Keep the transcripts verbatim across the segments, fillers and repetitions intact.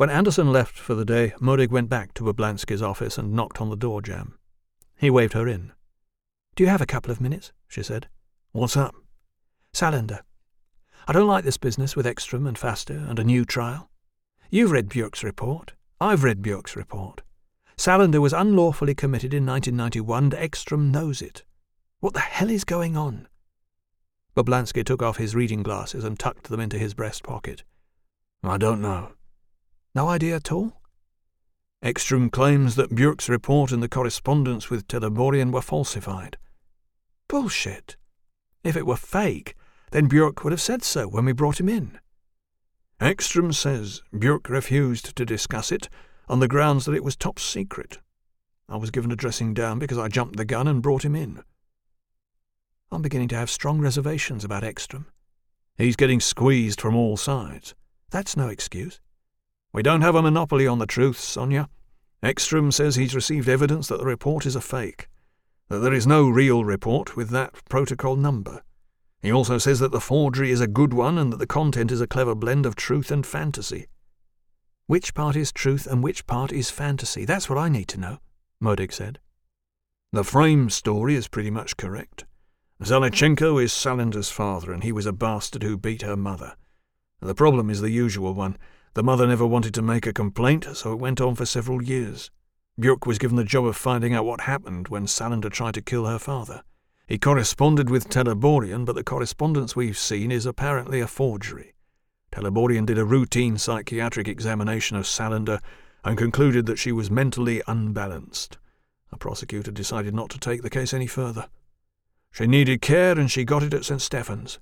When Anderson left for the day, Modig went back to Bablansky's office and knocked on the door jamb. He waved her in. "Do you have a couple of minutes?" she said. "What's up?" "Salander. I don't like this business with Ekstrom and Faster and a new trial. You've read Björk's report. I've read Björk's report. Salander was unlawfully committed in nineteen ninety-one, and Ekstrom knows it. What the hell is going on?" Bablansky took off his reading glasses and tucked them into his breast pocket. "I don't know." "No idea at all?" "Ekstrom claims that Björk's report and the correspondence with Teleborian were falsified." "Bullshit. If it were fake, then Björk would have said so when we brought him in." "Ekstrom says Björk refused to discuss it on the grounds that it was top secret. I was given a dressing down because I jumped the gun and brought him in." "I'm beginning to have strong reservations about Ekstrom." "He's getting squeezed from all sides." "That's no excuse." "We don't have a monopoly on the truth, Sonia. Ekstrom says he's received evidence that the report is a fake, that there is no real report with that protocol number. He also says that the forgery is a good one and that the content is a clever blend of truth and fantasy." "Which part is truth and which part is fantasy? That's what I need to know," Modig said. "The frame story is pretty much correct. Zalichenko is Salander's father, and he was a bastard who beat her mother. The problem is the usual one. The mother never wanted to make a complaint, so it went on for several years. Björk was given the job of finding out what happened when Salander tried to kill her father. He corresponded with Teleborian, but the correspondence we've seen is apparently a forgery. Teleborian did a routine psychiatric examination of Salander and concluded that she was mentally unbalanced. The prosecutor decided not to take the case any further. She needed care, and she got it at Saint Stephen's."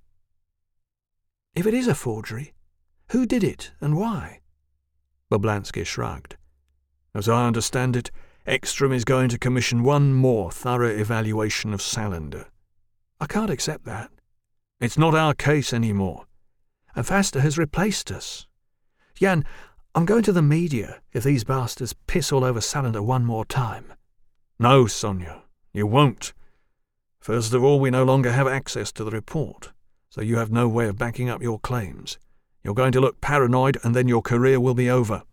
"If it is a forgery, who did it and why?" Bablansky shrugged. "As I understand it, Ekstrom is going to commission one more thorough evaluation of Salander." "I can't accept that." "It's not our case anymore." "And Faster has replaced us. Jan, I'm going to the media if these bastards piss all over Salander one more time." "No, Sonia, you won't. First of all, we no longer have access to the report, so you have no way of backing up your claims. You're going to look paranoid, and then your career will be over."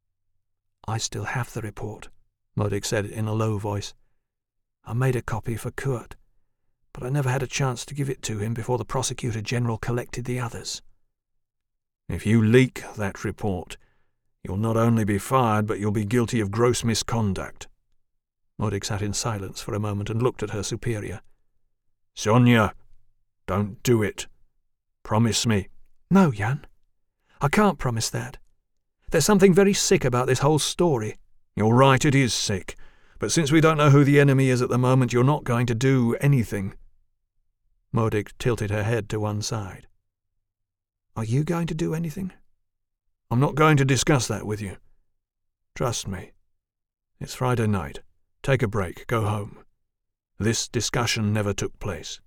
"I still have the report," Modig said in a low voice. "I made a copy for Kurt, but I never had a chance to give it to him before the Prosecutor General collected the others." "If you leak that report, you'll not only be fired, but you'll be guilty of gross misconduct." Modig sat in silence for a moment and looked at her superior. "Sonia, don't do it. Promise me." "No, Jan. I can't promise that. There's something very sick about this whole story." "You're right, it is sick. But since we don't know who the enemy is at the moment, you're not going to do anything." Modig tilted her head to one side. "Are you going to do anything?" "I'm not going to discuss that with you. Trust me. It's Friday night. Take a break, go home. This discussion never took place."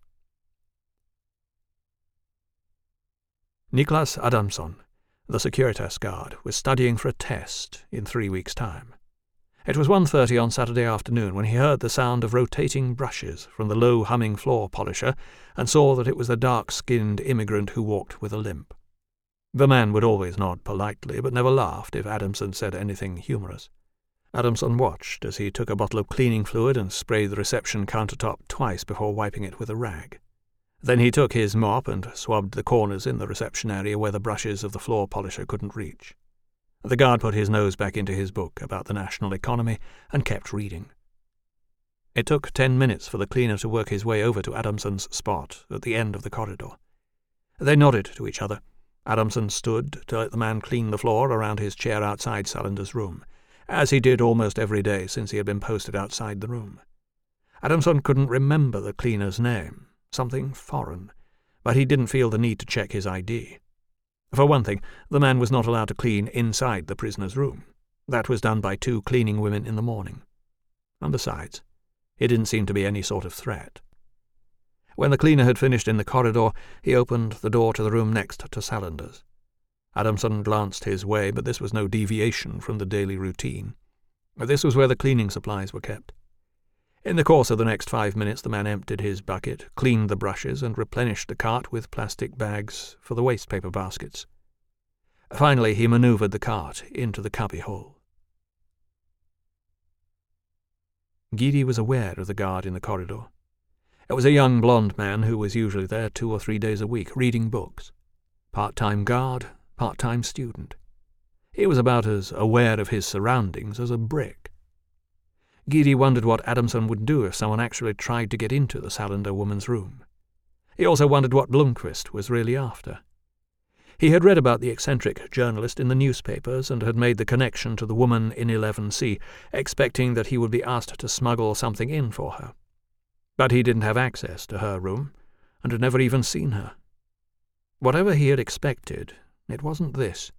Niklas Adamson, the Securitas guard, was studying for a test in three weeks' time. It was one thirty on Saturday afternoon when he heard the sound of rotating brushes from the low-humming floor polisher and saw that it was the dark-skinned immigrant who walked with a limp. The man would always nod politely, but never laughed if Adamson said anything humorous. Adamson watched as he took a bottle of cleaning fluid and sprayed the reception countertop twice before wiping it with a rag. Then he took his mop and swabbed the corners in the reception area where the brushes of the floor polisher couldn't reach. The guard put his nose back into his book about the national economy and kept reading. It took ten minutes for the cleaner to work his way over to Adamson's spot at the end of the corridor. They nodded to each other. Adamson stood to let the man clean the floor around his chair outside Salander's room, as he did almost every day since he had been posted outside the room. Adamson couldn't remember the cleaner's name, something foreign, but he didn't feel the need to check his I D. For one thing, the man was not allowed to clean inside the prisoner's room. That was done by two cleaning women in the morning. And besides, he didn't seem to be any sort of threat. When the cleaner had finished in the corridor, he opened the door to the room next to Salander's. Adamson glanced his way, but this was no deviation from the daily routine. This was where the cleaning supplies were kept. In the course of the next five minutes, the man emptied his bucket, cleaned the brushes, and replenished the cart with plastic bags for the waste paper baskets. Finally, he manoeuvred the cart into the cubbyhole. Guidi was aware of the guard in the corridor. It was a young blonde man who was usually there two or three days a week, reading books. Part-time guard, part-time student. He was about as aware of his surroundings as a brick. Guidi wondered what Adamson would do if someone actually tried to get into the Salinder woman's room. He also wondered what Blomqvist was really after. He had read about the eccentric journalist in the newspapers and had made the connection to the woman in eleven C, expecting that he would be asked to smuggle something in for her. But he didn't have access to her room, and had never even seen her. Whatever he had expected, it wasn't this.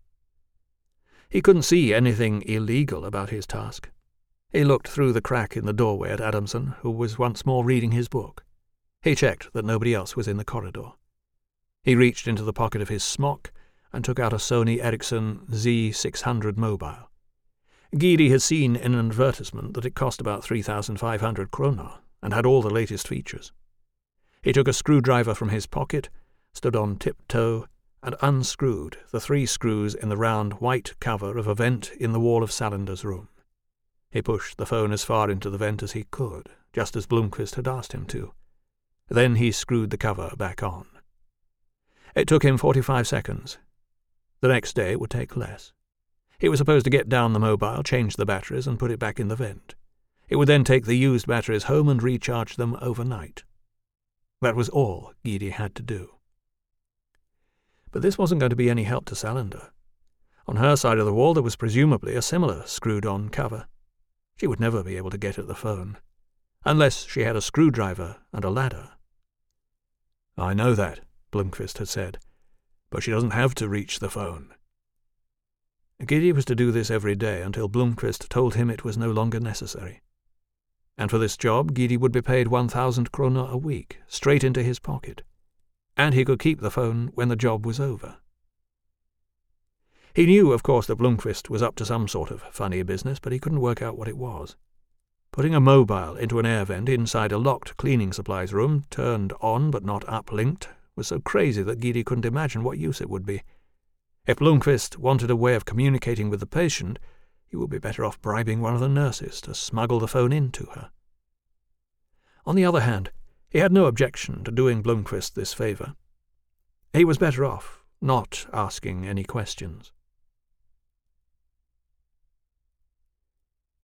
He couldn't see anything illegal about his task. He looked through the crack in the doorway at Adamson, who was once more reading his book. He checked that nobody else was in the corridor. He reached into the pocket of his smock and took out a Sony Ericsson Z six hundred mobile. Guidi had seen in an advertisement that it cost about three thousand five hundred kroner and had all the latest features. He took a screwdriver from his pocket, stood on tiptoe, and unscrewed the three screws in the round white cover of a vent in the wall of Salinder's room. He pushed the phone as far into the vent as he could, just as Blomqvist had asked him to. Then he screwed the cover back on. It took him forty-five seconds. The next day it would take less. He was supposed to get down the mobile, change the batteries, and put it back in the vent. It would then take the used batteries home and recharge them overnight. That was all Guidi had to do. But this wasn't going to be any help to Salinder. On her side of the wall there was presumably a similar screwed-on cover. She would never be able to get at the phone, unless she had a screwdriver and a ladder. "I know that," Blomqvist had said, "but she doesn't have to reach the phone." Guidi was to do this every day until Blomqvist told him it was no longer necessary. And for this job, Guidi would be paid one thousand kroner a week, straight into his pocket. And he could keep the phone when the job was over. He knew, of course, that Blomqvist was up to some sort of funny business, but he couldn't work out what it was. Putting a mobile into an air vent inside a locked cleaning supplies room, turned on but not uplinked, was so crazy that Guidi couldn't imagine what use it would be. If Blomqvist wanted a way of communicating with the patient, he would be better off bribing one of the nurses to smuggle the phone into her. On the other hand, he had no objection to doing Blomqvist this favour. He was better off not asking any questions.